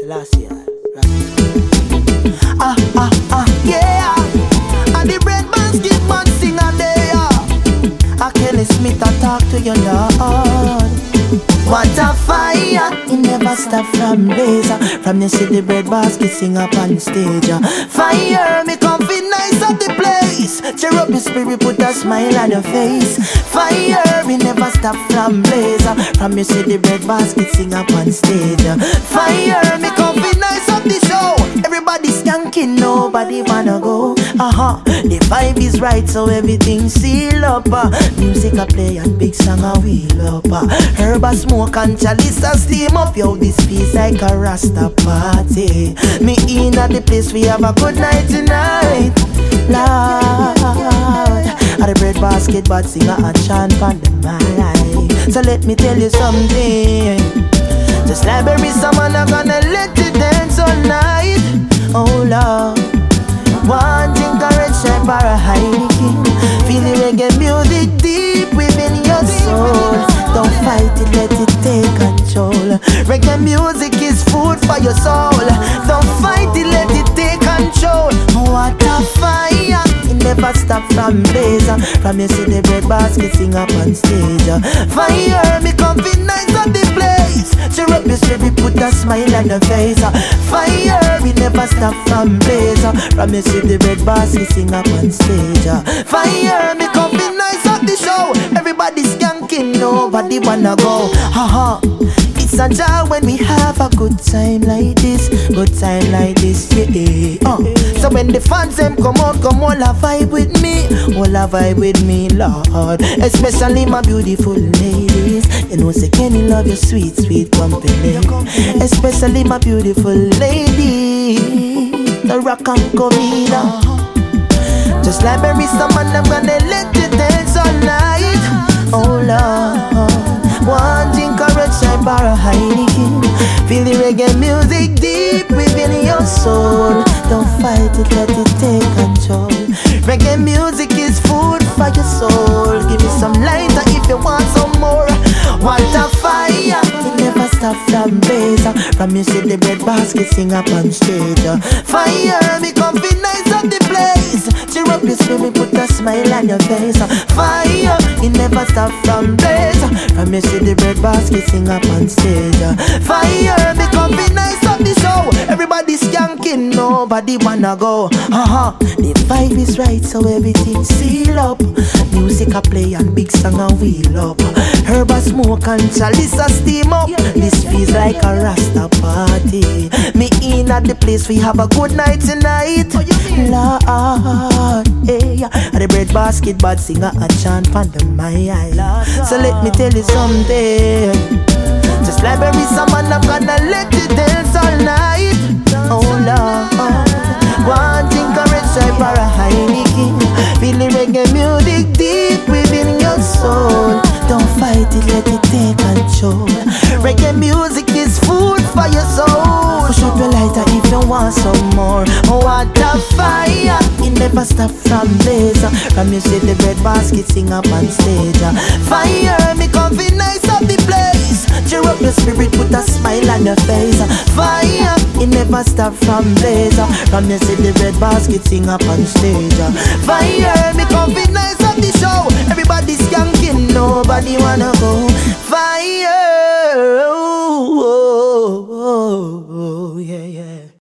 Selassie, yeah. And the bread basket man sing a day. Kelly Smith, I talk to your Lord. What a fire, it never stop from blazer. From you see the bread basket sing up on the stage. Fire, me come feel nice at the place. Cheer up your spirit, put a smile on your face. Fire, it never stop from blazer. From you see the bread basket sing up on stage. Fire, me come feel nice at the show. Everybody's skanking, nobody wanna go. The vibe is right, so everything seal up. Music I play and big song I wheel up. Herb a smoke and chalice a steam up. Yo, this feels like a Rasta party. Me in at the place, we have a good night tonight. Lord, at the bread basket, but singer and chant on the mic. So let me tell you something. Just like berry, someone I'm gonna let you dance all night. Oh Lord, one drink of red stripe or a Heineken. Feel the reggae music deep within your soul. Don't fight it, let it take control. Reggae music is food for your soul. Don't fight it, let it take control. What a fire, it never stop from blazer. From you see the bread basket sing up on stage. Fire, me come feel nice at the place. Cheer up your spirit, put a smile on your face. Fire, it never stop from blazer. From you see the bread basket sing up on stage. Fire, me come feel nice at the show. Everybody skanking, nobody wanna go. It's a joy when we have a good time like this. Good time like this, yeah. So when the fans them come out, come all a vibe with me. All a vibe with me, Lord. Especially my beautiful ladies. You know, say Kenny love your sweet, sweet company. Especially my beautiful lady, the rock and comida. Just like berry, someone I'm gonna let you dance all night. Oh Lord, one drink of red stripe or a Heineken. Feel the reggae music deep within your soul. Don't fight it, let it take control. Reggae music is food for your soul. Give me some lighter if you want some more. What a fire, it never stop from blazer. From you see the bread basket sing up on stage. Fire, me come feel nice at the place. Cheer up your spirit, put a smile on your face. Fire, it never stop from blazer. From you see the bread basket sing up on stage. Fire, me come feel nice at the show. Everybody skanking, nobody wanna go. The vibe is right, so everything seal up. Music I play and big song I wheel up. Herb a smoke and chalice a steam up. This feels like a Rasta party. Me in at the place, we have a good night tonight. Lord, hey, at the bread basket, bad singer a chant on the mic. So let me tell you something. Just like berry, someone I'm gonna let you dance all night. Oh Lord, one drink of red stripe or a Heineken. Feel the reggae music deep within your soul. Don't fight it, let it take control. Reggae music is food for your soul. Shoot your lighter if you want some more. What a fire, it never stop from blazer. From you see the bread basket sing up on stage. Fire, me come feel nice at the place. Cheer up your spirit, put a smile on your face. Fire, it never stop from blazer. From you see the bread basket sing up on stage. Fire, me come feel nice at the show. Everybody skanking, nobody wanna go. Fire, oh, oh, oh, oh, yeah, yeah.